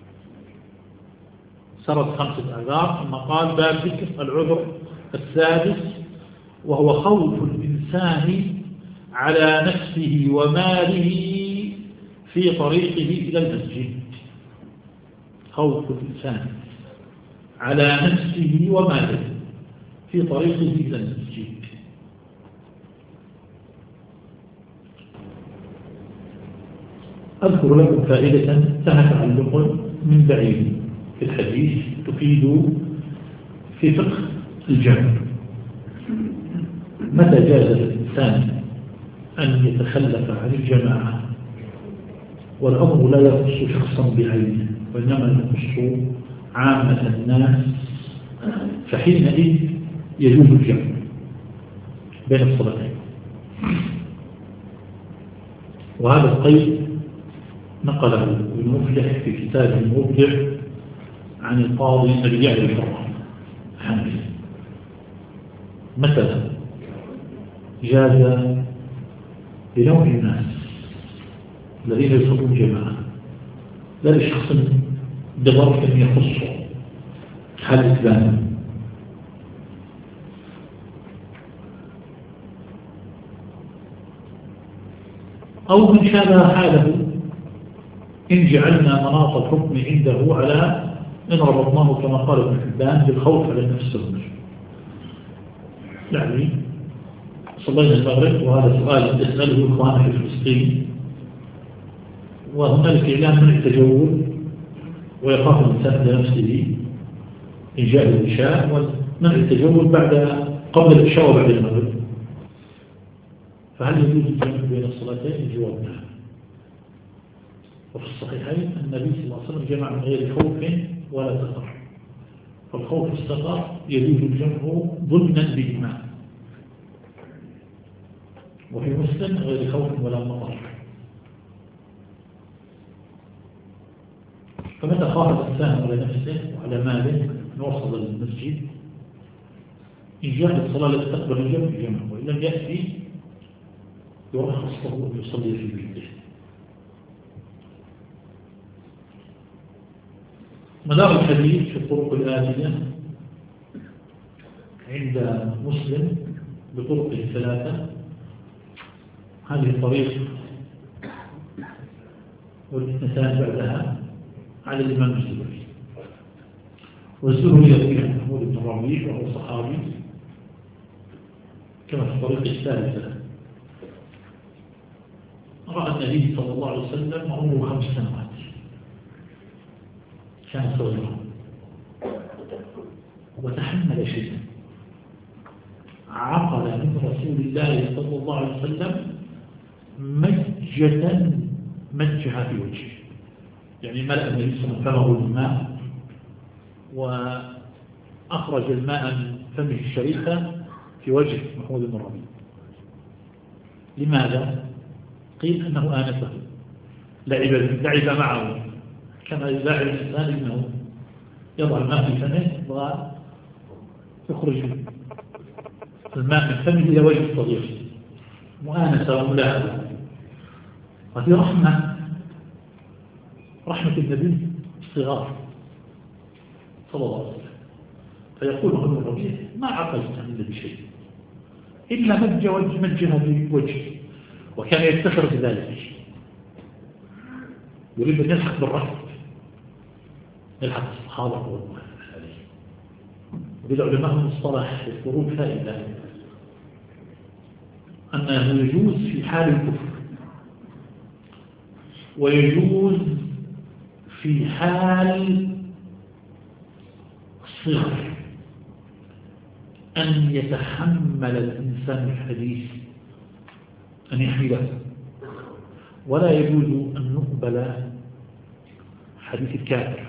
سرد 5 أعذار ثم قال باب ذكر العذر السادس، وهو خوف الإنسان على نفسه وماله في طريقه إلى المسجد. خوف الإنسان على نفسه وماله في طريقه إلى المسجد. أذكر لكم فائدة لها تعلق من بعيد في الحديث تفيد في فقه الجمع. متى جاز للإنسان أن يتخلف عن الجماعة والأمر لا يخص شخصا بعينه وإنما يخص عامة الناس، فحينئذ يجوز الجمع بين الصلاتين. وهذا القيد نقله ابن مفلح في كتابه المبدع عن القاضي أبي يعلى الفراء حنفي. مثلا جاز لنوع الناس الذين يصلون جماعة لا لشخص بظرف يخصه حال إسلامه، أو من شابه حاله إن جعلنا مناط الحكم عنده على إن ربطناه كما قال ابن حبان بالخوف على النفس والنفس. يعني صلينا المغرب وهذا سؤال يسأله إخواننا في فلسطين، وهنالك إعلان من التجول ويخاف الإنسان على نفسه إن جاء العشاء، ومنع التجول قبل العشاء وبعد المغرب. فهل يجوز الجمع بين الصلاتين؟ الجواب نعم. وفي الصحيحين النبي صلى الله عليه وسلم جمع من غير خوف ولا سفر، فالخوف والسفر يجوز الجمع ضمنا بهما. وفي مسلم غير خوف ولا مطر. فمتى خاف الإنسان على نفسه وعلى ماله أن وصل للمسجد إن جاءت الصلاة لتستقبل الجمع، وإن لم يأتي يرخص له أن يصلي في بيته. مدار الحديث في الطرق الآتية عند مسلم بطرقه 3. هذه الطريق والاثنتان بعدها على الإمام الزهري، والزهري يروي عن محمود بن الربيع وهو صحابي كما في الطريق 3. رأى النبي صلى الله عليه وسلم عمره 5 سنوات، كان صغيرا وتحمل شيئا، عقل من رسول الله صلى الله عليه وسلم مجة مجها في وجهه، يعني ملأ النبي صلى الله عليه وسلم فمه الماء وأخرج الماء من فمه الشريفة في وجه محمود بن الربيع. لماذا؟ قيل أنه آنفه لعب معه كما يلاعب الإنسان ابنه، يضع الماء في فمه ويخرج الماء من فمه إلى وجه الصغير، مؤانسة وملاعبة. وهذه رحمة النبي الصغار صلى الله عليه وسلم. فيقول ابن الربيع: ما عقلت إلا بشيء إلا مجها بوجهه، وكان يفتخر بذلك، يريد أن يلحق بالرحمة، يلحق الصحابة والله عليه. بالعلماء المصطلح يذكرون فائدة أنه يجوز في حال الكفر ويجوز في حال الصغر أن يتحمل الإنسان الحديث، أن يحمله، ولا يجوز أن نقبل حديث الكافر،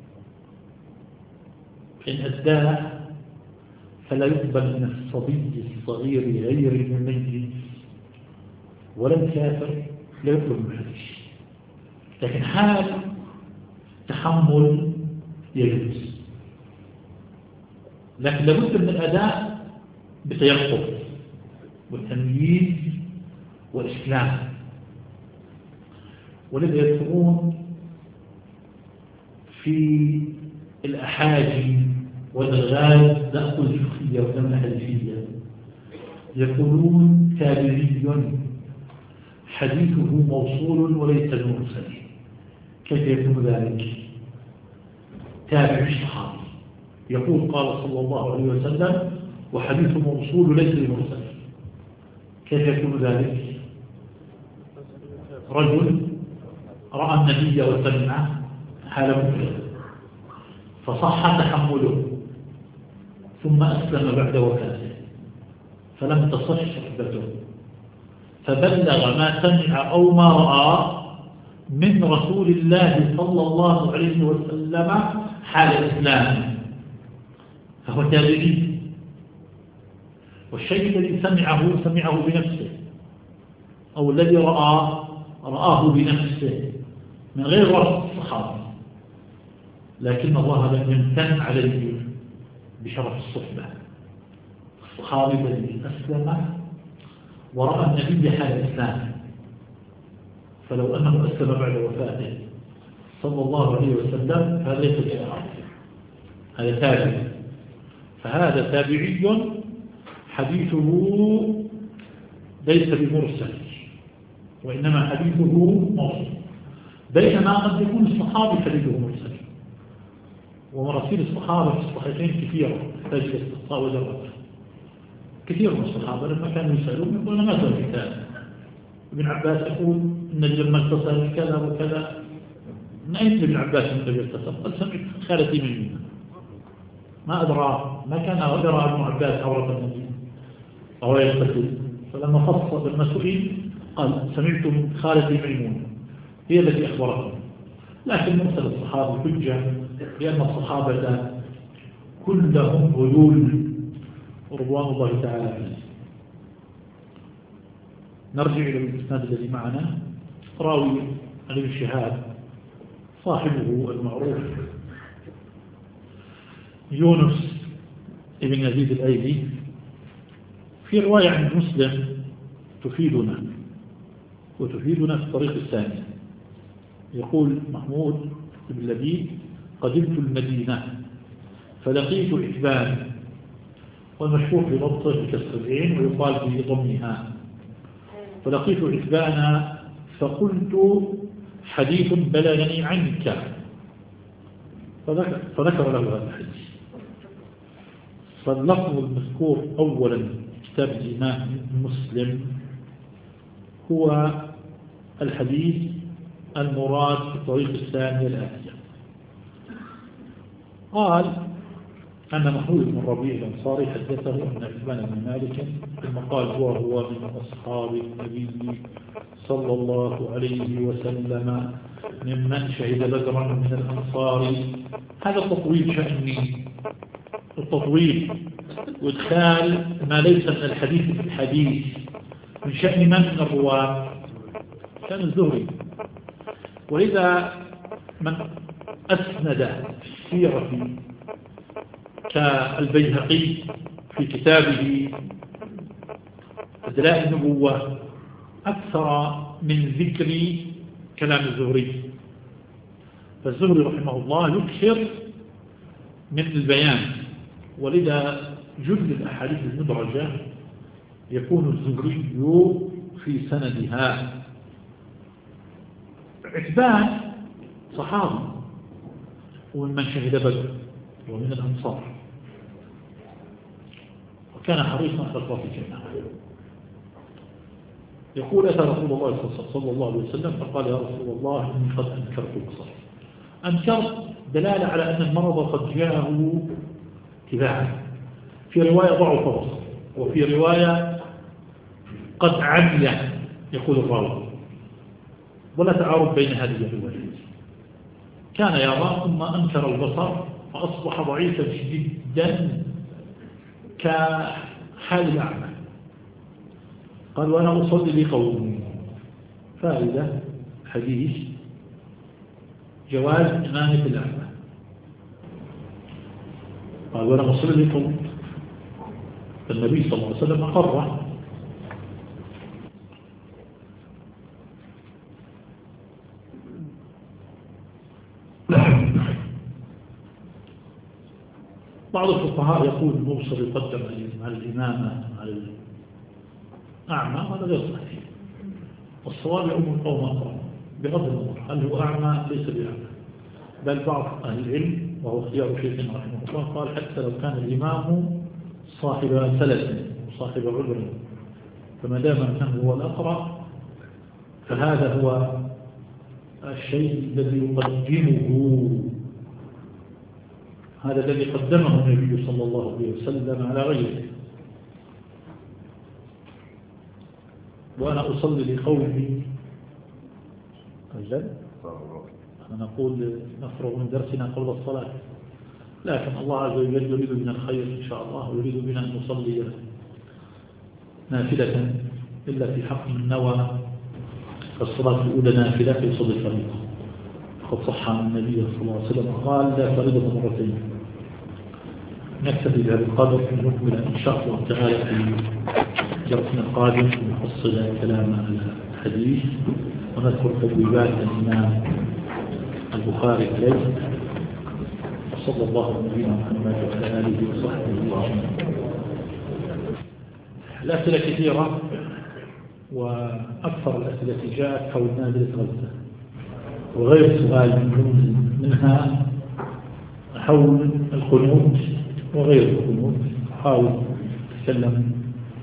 فإن أداه فلا يقبل من الصبي الصغير غير المميز ولا الكافر لا يقبل من الحديث. لكن حال تحمل يجوز، لكن لابد من الأداء بتيقظ والتمييز والإسلام. ولذا يذكرون في الأحاجي والغاز نأخذ الفقهية ولم الحديثية، يقولون تابعي حديثه موصول وليس بمرسل. كيف يكون ذلك؟ تابع الصحابي يقول قال صلى الله عليه وسلم وحديث موصول ليس بمرسل. كيف يكون ذلك؟ رجل رأى النبي وسمعه حال كفره فصح تحمله، ثم أسلم بعد وفاته فلم تصح صحبته، فبلغ ما سمع أو ما رأى من رسول الله صلى الله عليه وسلم حال الإسلام، فهو تابعي. والشيء الذي سمعه بنفسه، أو الذي رآه بنفسه من غير وصف الصحابة، لكن الله لم يمتن عليه بشرف الصحبة. الصحابي الذي أسلم ورأى النبي حال الإسلام، فلو أنه أسلم بعد وفاته صلى الله عليه وسلم هذا ليس بصحابي، هذا تابعي. فهذا تابعي حديثه ليس بمرسل وإنما حديثه موصول، بينما قد يكون الصحابي حديثه مرسل. ومراسيل الصحابة في الصحيحين كثيرة تحتاج إلى استقصاء ودراسة. كثير من الصحابة لما كانوا يسألون يقولون ما سأل الكتاب. ابن عباس يقول إن لما اغتسل كذا وكذا. من أين ابن عباس من الذي اغتسل؟ قد سمعت خالتي ميمونة، ما أدرى، ما كان أدرى ابن عباس عورة النبي أو يغتسل، فلما خص بالمسؤول قال سمعت من خالتي ميمونة هي التي أخبرتني. لكن مرسل الصحابة حجة، لأن الصحابة كلهم غيول رضوان الله تعالى عليه. نرجع إلى الإسناد الذي معنا. راوي عن ابن شهاب صاحبه المعروف يونس ابن يزيد الأيلي. في رواية عن مسلم تفيدنا وتفيدنا في الطريق الثاني. يقول محمود بن لبيد قدمت المدينة فلقيت عتبان، والمشهور بضبطه بكسر العين ويقال بضمها. فلقيت عتبان فقلت حديث بلغني عنك، فذكر له هذا الحديث. فاللفظ المذكور أولا كتاب الإمام مسلم هو الحديث المراد في الطريق الثانية الآتية. قال أن محمود بن الربيع الأنصاري حدثه أن عتبان بن مالك ثم قال هو من أصحاب النبي صلى الله عليه وسلم ممن شهد بدرا من الأنصار. هذا تطويل شأني، التطويل وادخال ما ليس من الحديث في الحديث من شأن من الرواة. كان الزهري ولذا من أسند السيرة كالبيهقي في كتابه دلائل النبوة أكثر من ذكر كلام الزهري، فالزهري رحمه الله يكثر من البيان، ولذا جل الأحاديث المدرجة يكون الزهري في سندها. عتبان صحابي ومن شهد بدر ومن الأنصار، وكان حريصا على إخلاص الجنة. يقول أتى رسول الله صلى الله عليه وسلم فقال يا رسول الله إني قد أنكرت البصر. أنكرت دلالة على أن المرض قد جاءه تباعا، في رواية ضعف بصر، وفي رواية قد عمي يقول الراوي، ولا تعارض بين هذه الروايات. كان يرى ثم أنكر البصر فأصبح ضعيفا جدا كحال الأعمى. قال وأنا أصلي لقومي. فائدة حديث جواز إمامة الأعمى. قال وأنا أصلي لقومي، فالنبي صلى الله عليه وسلم أقره. بعض الفقهاء يقول المبصر يقدم على الإمامة على الأعمى، هذا غير صحيح. والصواب يؤم القوم أقرأ بغض النظر هل هو أعمى ليس بأعمى، بل بعض أهل العلم وهو اختيار شيخنا رحمه الله قال حتى لو كان الإمام صاحب سلس وصاحب عذر، فما دام أنه هو الأقرأ فهذا هو الشيء الذي يقدمه، هذا الذي قدمه النبي صلى الله عليه وسلم على غيره. وأنا أصلي لقومي أجل نقول نفرغ من درسنا قبل الصلاة، لكن الله عز وجل يريد بنا الخير إن شاء الله، ويريد بنا أن نصلي نافلة إلا في حق من نوى الصلاة الأولى نافلة في صلاة الفريضة. قد صح عن النبي صلى الله عليه وسلم قال لا فريضة مرتين. نكتفي بهذا القدر ونكمل إن شاء الله تعالى في درسنا القادم ونفصل كلام على الحديث ونذكر تبويبات الإمام البخاري عليه. وصلى الله على نبينا محمد وعلى آله وصحبه أجمعين. الأسئلة كثيرة، وأكثر الأسئلة جاءت حول نازلة غزة، وغير سؤال منها حول القنوت وغير القنوت. حاول تتكلم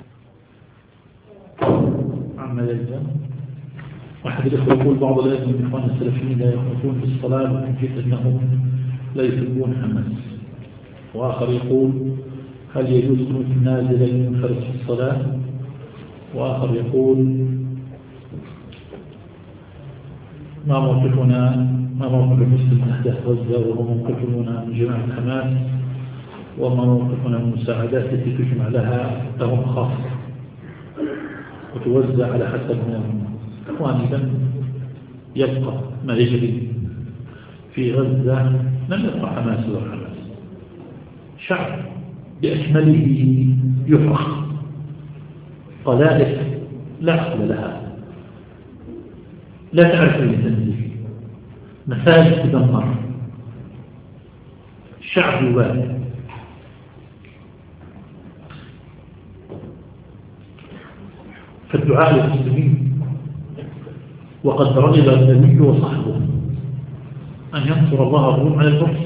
عما يلزم. واحد الإخوة يقول بعض الأئمة من إخوان السلفيين لا يقنطون في الصلاة من جهة أنهم لا يحبون حماس. وآخر يقول هل يجوز قنوت النازل للمنفرد في الصلاة؟ وآخر يقول ما موقف المسلم من أحداث غزة، وما موقفنا من جماعة حماس، وما موقفنا من المساعدات التي تجمع لهم خاصة وتوزع على حسب ما إخواني لم يبقى ما يجري في غزة، لم يبقى حماس ولا حماس، شعب بأكمله يفرخ، طلائف لا عقل لها، لا تعرف أي تنزيل، مساجد تدمر، الشعب يبالي. فالدعاء للمسلمين، وقد رغب النبي وصحبه أن ينصر الله الروم على الفرس،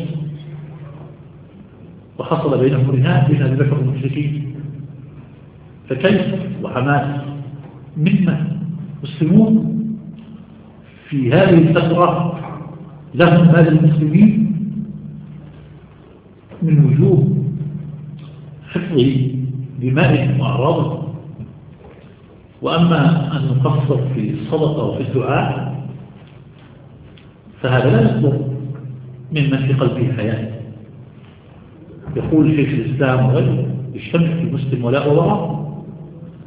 وحصل بينهم رهان بين أبي بكر والمشركين، فكيف وحماس مما مسلمون في هذه الفترة لهم هذا المسلمين من وجوه حفظ دمائهم وأعراضهم. وأما أن نقصر في الصدقة وفي الدعاء فهذا لا يصدر ممن في قلبه حياة. يقول شيخ الإسلام وغيره يجتمع في المسلم ولاء وبراء،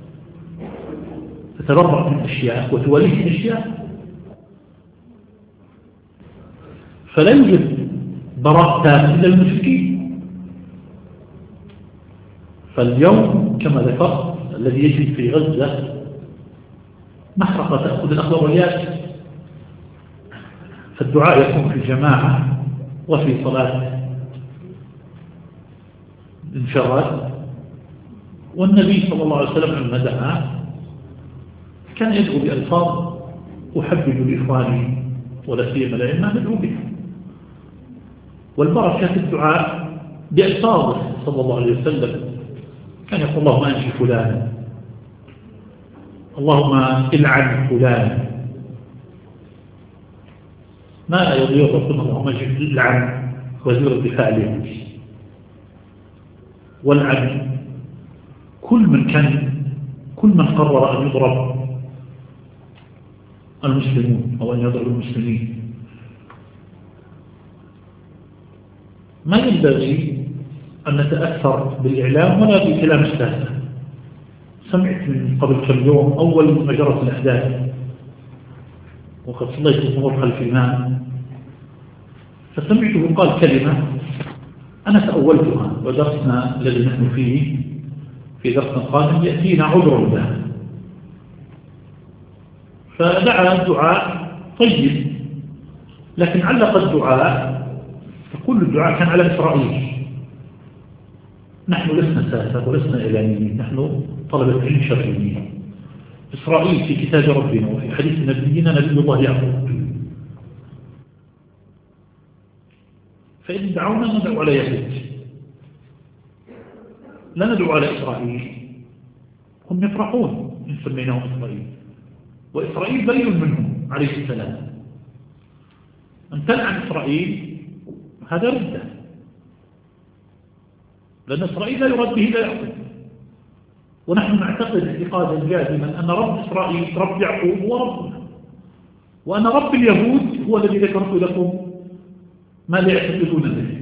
تتبرع من أشياء وتوليه أشياء، فلا يوجد براء تام إلا المشركين. فاليوم كما ذكرت الذي يجري في غزة محرقة تأخذ الأخضريات، فالدعاء يكون في الجماعة وفي صلاة الانفراد. والنبي صلى الله عليه وسلم لما دعا كان يدعو بألفاظ أحبب لإخواني ولا سيما الأئمة ندعو بها، والبركة في الدعاء بألفاظه صلى الله عليه وسلم. كان يقول اللهم أنجي فلانا، اللهم العن فلانا، ما يضيع ربنا اللهم اجعل العن وزير الدفاع اليهودي، والعن كل من قرر أن يضرب المسلمون أو أن يضرب المسلمين. ما ينبغي أن نتأثر بالإعلام ولا بكلام الساسة. سمعت من قبل كم يوم أول ما جرت الأحداث وقد صليت الظهر خلف الإمام، فسمعته قال كلمة أنا تأولتها، ودرسنا الذي نحن فيه في درسنا القادم يأتينا عذر له. فدعا دعاء طيب، لكن علق الدعاء فكل الدعاء كان على إسرائيل. نحن لسنا ساسة ولسنا إعلاميين، نحن طلبة علم شرعيين. إسرائيل في كتاب ربنا وفي حديث نبينا نبي الله يعقوب، فإن دعونا ندعو على يهود، لا ندعو على إسرائيل. هم يفرحون إن سميناهم إسرائيل، وإسرائيل بريء منهم عليه السلام. أن تلعن إسرائيل هذا ردة، لأن إسرائيل لا يرد به لا يعقوب، ونحن نعتقد اعتقادا جازما أن رب إسرائيل رب يعقوب هو ربنا، وأن رب اليهود هو الذي ذكرت لكم ما لا يعتقدون به.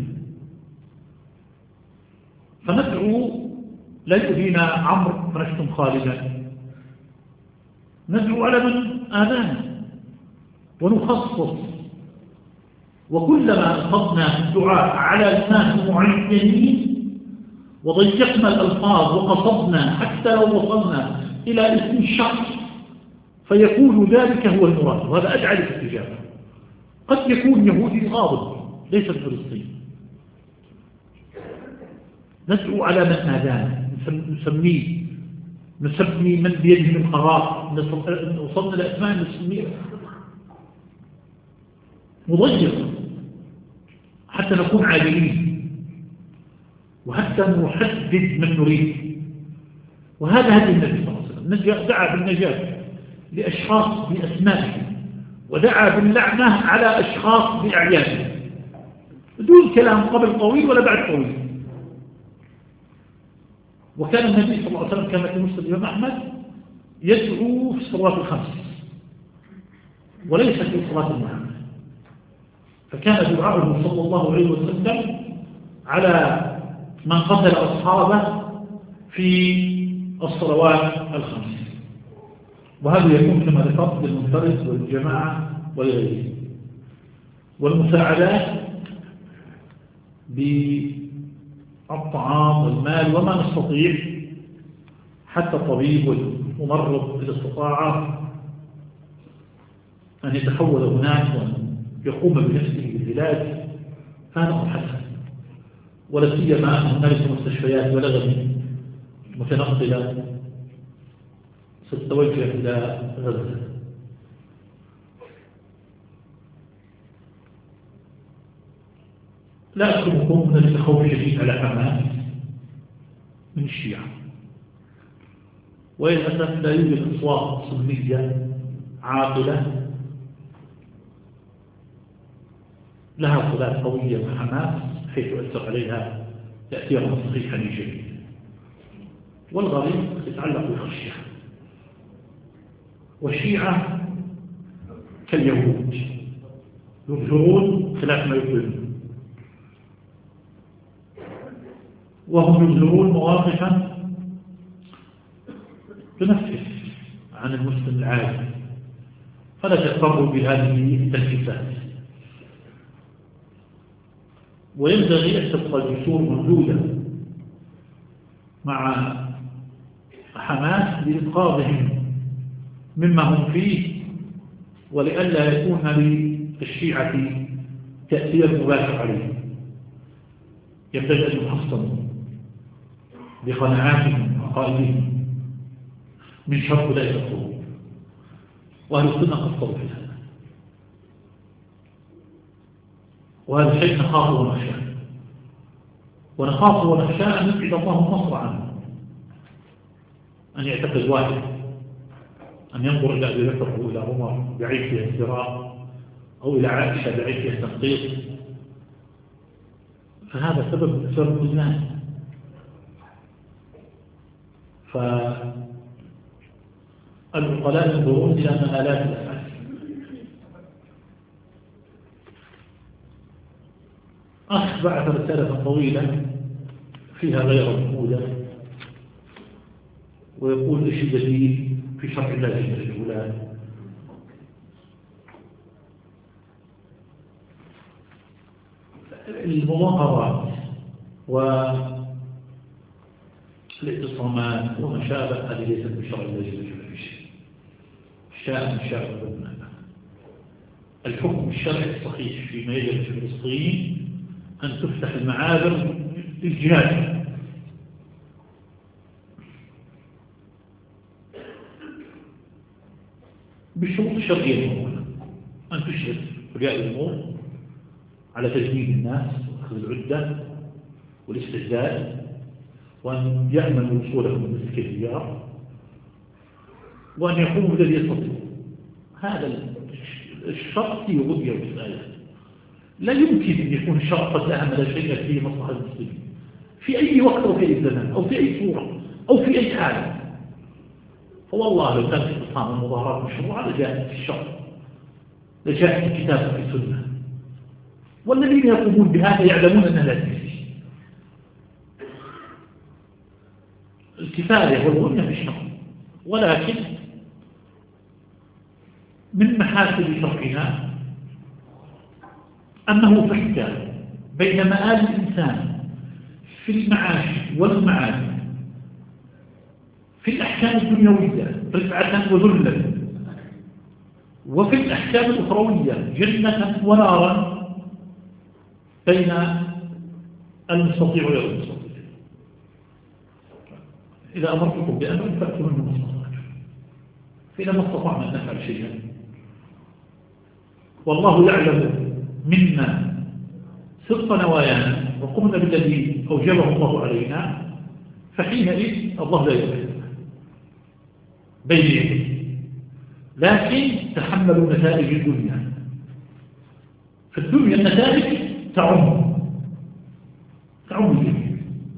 فندعو لا يؤذينا عمرو فنشتم خالدا، ندعو على من آذانا ونخصص. وكلما أخذنا الدعاء على ناس معينين وضيقنا الألفاظ وقصدنا حتى لو وصلنا إلى اسم الشخص فيكون ذلك هو المراد، وهذا أدعى للاستجابة. قد يكون يهودي غاضب ليس فلسطين، ندعو على من آذانا، نسمي من بيده من قرار، وصلنا لأسماء نسميه مضيق حتى نكون عادلين وحتى نحدد من نريد. وهذا هدي النبي صلى الله عليه وسلم، دعا بالنجاة لأشخاص بأسمائهم، ودعا باللعنة على أشخاص بأعيانهم، بدون كلام قبل طويل ولا بعد طويل. وكان النبي صلى الله عليه وسلم كما في مسند الإمام أحمد يدعو في الصلوات الخمس وليس في صلاة المعاملة، فكان دعاؤه صلى الله عليه وسلم على من قتل أصحابه في الصلوات الخمس، وهذا يكون كما ذكرت للمنفرد والجماعة والغير. والمساعدات بالطعام والمال وما نستطيع، حتى الطبيب والممرض إذا استطاع أن يتحول هناك وأن يقوم بنفسه بالعلاج هذا حسن، ولا سيما هنالك مستشفيات بلغني متنقلة ستتوجه إلى غزة. لا أكرمكم من الخوف شديد على حماس من الشيعة، وللأسف لا يوجد أصوات سنية عاقلة لها صلات قوية مع حماس حيث يؤثر عليها تأثيرا صحيحا جيدا. والغريب يتعلق بالشيعة، والشيعة كاليهود يظهرون خلاف ما يظهرون، وهم يظهرون مواقفا تنفس عن المسلم العادي، فلا تغتروا بهذه التنفيسات. وينبغي أن تبقى الجسور موجودة مع حماس لإنقاذهم مما هم فيه، ولئلا يكون للشيعة تأثير مباشر عليهم. ينبغي أن يحصنوا بقناعاتهم وعقائدهم من شر أولئك القلوب، وأهل السنة قصروا في هذا، وهذا شيء نخافه ونخشاه، ونخافه ونخشاه أن يبعد الله النصر عنه. أن يعتقد واحد أن ينظر إلى أبي بكر أو إلى عمر بعيد فيها الزراء، أو إلى عائشة بعيد فيها التنقيط، فهذا سبب من أسباب الناس. فالعقلاء ينظرون إلى مآلات الأفعال. أخ بعث رسالة طويلة فيها غير محمودة، ويقول إيش الدليل في شرع الله جل وعلا. المناقضات والاعتصامات وما شابه هذه ليست بشرع الله جل وعلا في شيء. شاء من شاء ربنا. الحكم الشرعي الصحيح فيما يجري في فلسطين أن تفتح المعابر للجهاد، بالشروط الشرعية المهمة، أن تشرف أولياء الأمور على تجنيد الناس وأخذ العدة والاستعداد، وأن يأمنوا وصولهم من مسك الديار، وأن يقوموا بالذي يستطيعون. هذا الشرط في غدية والآيات. لا يمكن أن يكون الشرط قد أهمل شيئا في مصلحة المسلمين في أي وقت أو في أي زمان أو في أي صورة أو في أي حالة. فوالله لو كانت اعتصام المظاهرات مشروعة لجاءت في الشرع، لجاءت في الكتاب وفي السنة، والذين يقومون بهذا يعلمون أنها لا تجزي. الكفاية والغنى في الشرع، ولكن من محاسن شرعنا أنه فحكى بين مآل الإنسان في المعاش والمعاد، في الأحكام الدنيوية رفعة وذلا، وفي الأحكام الأخروية جنة ونارا، بين المستطيع وغير المستطيع. إذا أمرتكم بأمر فأتوا منه ما استطعتم، فإذا ما استطعنا أن نفعل شيئا والله يعلم منا صدق نوايانا وقمنا بالذي أوجبه الله علينا، فحينئذ الله لا يغفر بين يديه. لكن تحملوا نتائج الدنيا. في الدنيا النتائج تعم الجميع،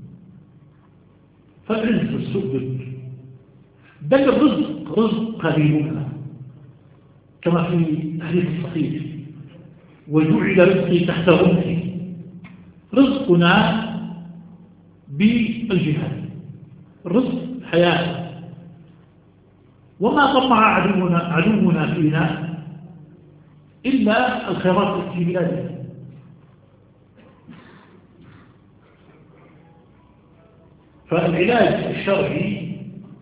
فالرزق والسؤدد، بل الرزق رزق قليلنا كما في الحديث الصحيح: وجعل رزقي تحت رزقي. رزقنا بالجهاد، رزق الحياة، وما طمع عدونا فينا إلا الخيرات في بلاده. فالعلاج الشرعي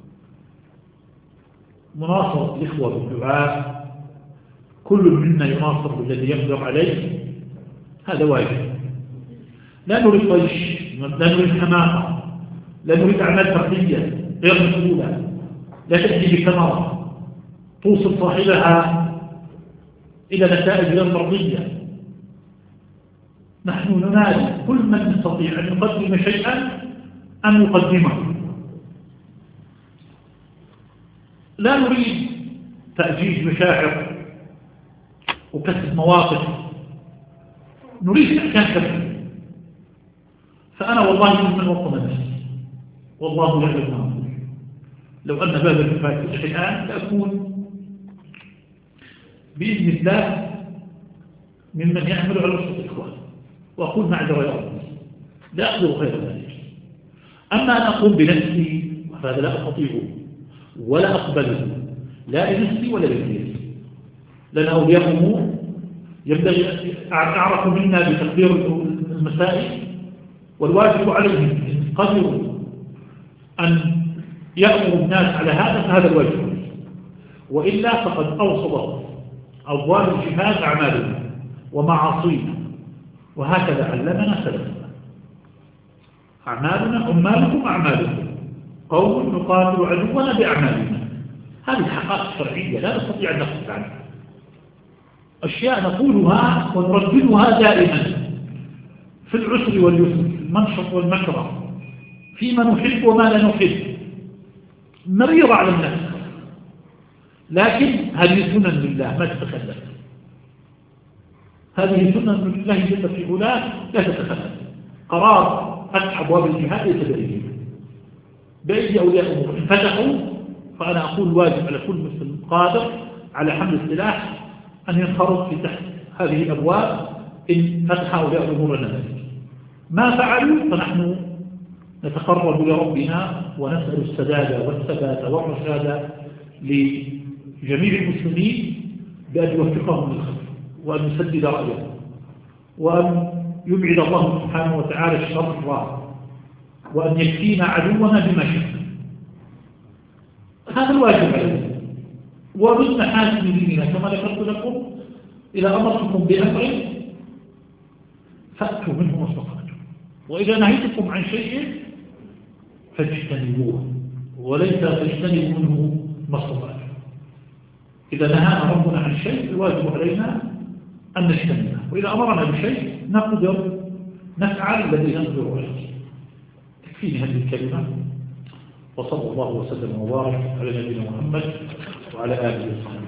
مناصرة الإخوة بالدعاء، كل منا يناصر بالذي يقدر عليه، هذا واجب. لا نريد طيش، لا نريد حماقة، لا نريد أعمال فردية غير مسؤولة لا تأتي بثمرة توصل صاحبها إلى نتائج غير مرضية. نحن ننادي كل من يستطيع أن يقدم شيئا أن يقدمه. لا نريد تأجيج مشاعر وكسب مواقف، نريد أحكام كثيرة. فأنا والله من وطن نفسي، والله يعلم ما أقول. لو أن باب المفاتيح الآن لأكون بإذن الله ممن يعمل على وسط الإخوان، وأقول معذرة يا رب لا أقدر غير ذلك. أما أن أقوم بنفسي فهذا لا أستطيعه ولا أقبله، لا لنفسي ولا لغيري. لنا أولياء أمور ينبغي أعرف منا بتقدير المسائل، والواجب عليهم إن قدروا أن يأمروا الناس على هذا فهذا الواجب، وإلا فقد أوصلت أبواب الجهاد أعمالنا ومعاصينا، وهكذا علمنا سلفنا. أعمالنا أمالكم أعمالكم، قوم نقاتل عدونا بأعمالنا. هذه حقائق شرعية لا نستطيع أن نخرج عنها، أشياء نقولها ونرددها دائما في العسر واليسر، في المنشط والمكره، فيما نحب وما لا نحب، مريضة على الناس، لكن هذه سنن لله ما تتخلف، هذه سنن لله جل في علاه لا تتخلف. قرار فتح أبواب الجهاد ليس بأيدينا، بأيدي أولياء أمور. إن فتحوا فأنا أقول واجب على كل مسلم قادر على حمل السلاح أن ينخرط في تحت هذه الأبواب إن فتح أولياء أمور الناس. ما فعلوا فنحن نتقرب لربنا ونسأل السداد والثبات والرشاد لجميع المسلمين بأن يوفقهم للخير وأن يسدد رأيهم وأن يبعد الله سبحانه وتعالى الشر وأن يكفينا عدونا بما شاء. هذا الواجب علينا، ومن محاسن ديننا كما ذكرت لكم إذا أمرتكم بأمر فأتوا منه ما استطعتم، وإذا نهيتكم عن شيء فاجتنبوه وليس تجتنبوا منه ما استطعتم. إذا نهانا ربنا عن شيء الواجب علينا أن نجتنبه، وإذا أمرنا بشيء نقدر نفعل الذي نقدر عليه. تكفيني هذه الكلمة، وصلى الله وسلم وبارك على نبينا محمد وعلى آله وصحبه.